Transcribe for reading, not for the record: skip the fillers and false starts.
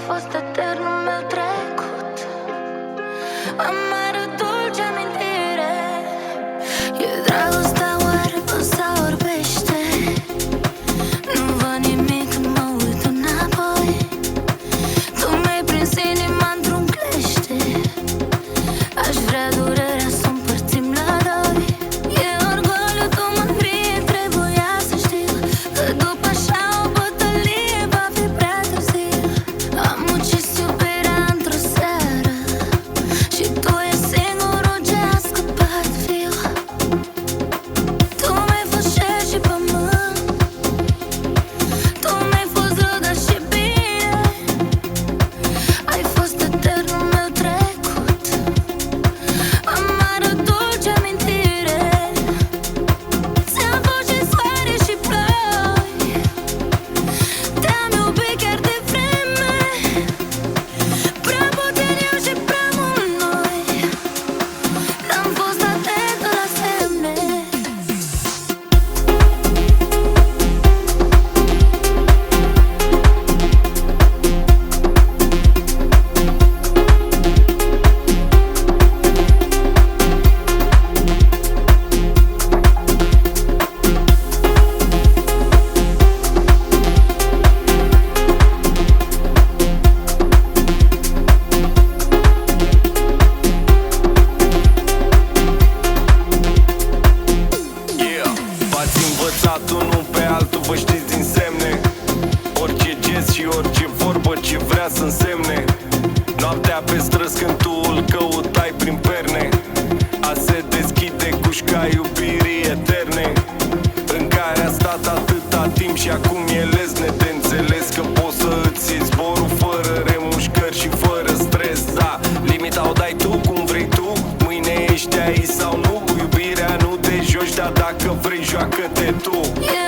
fost eternul meu trecut, amară dulce amintire. E dragostea oare sau orbește? Nu văd nimic când mă uit înapoi. Tu mi-ai prins inima într-un clește. Aș vrea durerea să o împărțim la doi. E orgoliu, tu mândrie, trebuia să știu că după așa o bătălie va fi prea târziu. Am ucis iubirea într-o seară și tu e singurul ce a scăpat viu. Tu mi-ai fost cer și pământ, tu mi-ai fost rău, dar și bine. Ai fost eternul meu trecut, amară dulce amintire. Ți-am fost și soare și ploi, te-am iubit chiar de vreme. Prea puțin eu și prea mult noi, n-am fost atentă la semne. V-ați învățat unul pe altul, vă știți din semne. Orice gest și orice vorbă ce vrea să însemne. Noaptea pe străzi când tu îl căutai prin perne, a se deschide cușca iubirii eterne, în care a stat atâta timp și acum e lesne de înțeles că poți să îți iei zborul fără remușcări și fără stres. Da, limita o dai tu cum vrei tu, mâine ești aici sau nu. Cu iubirea nu te joci, dar dacă vrei joacă-te tu.